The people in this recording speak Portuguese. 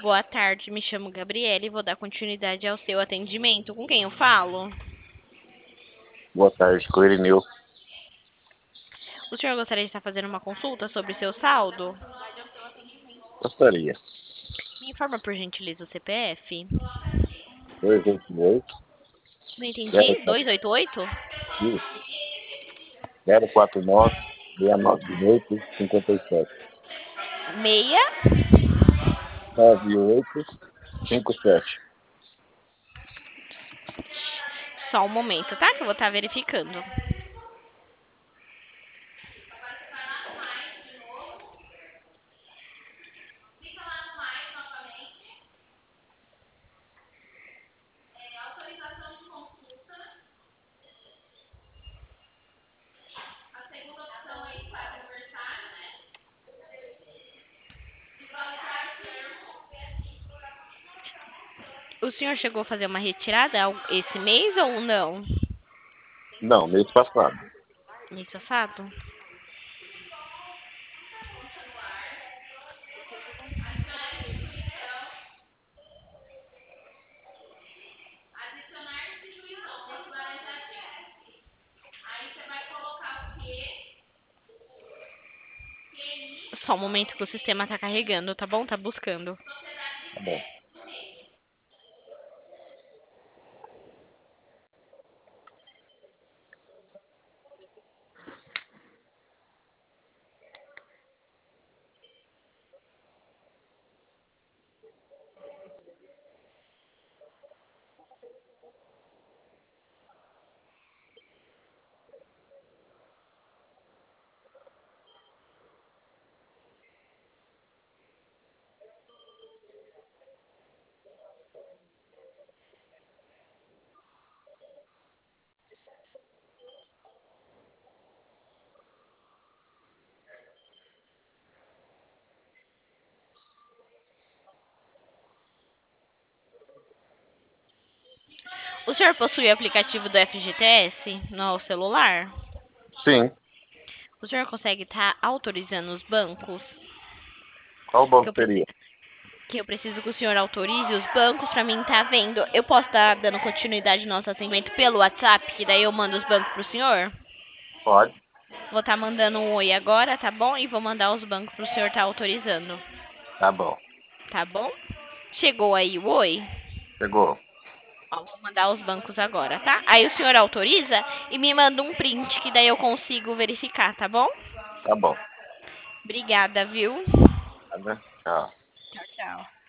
Boa tarde, me chamo Gabriele e vou dar continuidade ao seu atendimento. Com quem eu falo? Boa tarde, com o Irineu. O senhor gostaria de estar fazendo uma consulta sobre seu saldo? Gostaria. Me informa, por gentileza, o CPF. 288 Não entendi. 288? 049 698 57 Meia. 9857. Só um momento, tá? Que eu vou estar verificando. O senhor chegou a fazer uma retirada esse mês ou não? Não, mês passado. Mês passado? Só um momento que o sistema tá carregando, tá bom? Tá buscando. Tá bom. O senhor possui o aplicativo do FGTS no celular? Sim. O senhor consegue estar autorizando os bancos? Qual Que banco eu, seria? que eu preciso que o senhor autorize os bancos pra mim estar vendo. Eu posso estar dando continuidade no nosso atendimento pelo WhatsApp, que daí eu mando os bancos pro senhor? Pode. Vou estar mandando um oi agora, tá bom? E vou mandar os bancos pro senhor estar autorizando. Tá bom. Tá bom? Chegou aí o oi? Chegou. Ó, vou mandar os bancos agora, tá? Aí o senhor autoriza e me manda um print, que daí eu consigo verificar, tá bom? Tá bom. Obrigada, viu? Tá, né? Tchau. Tchau, tchau.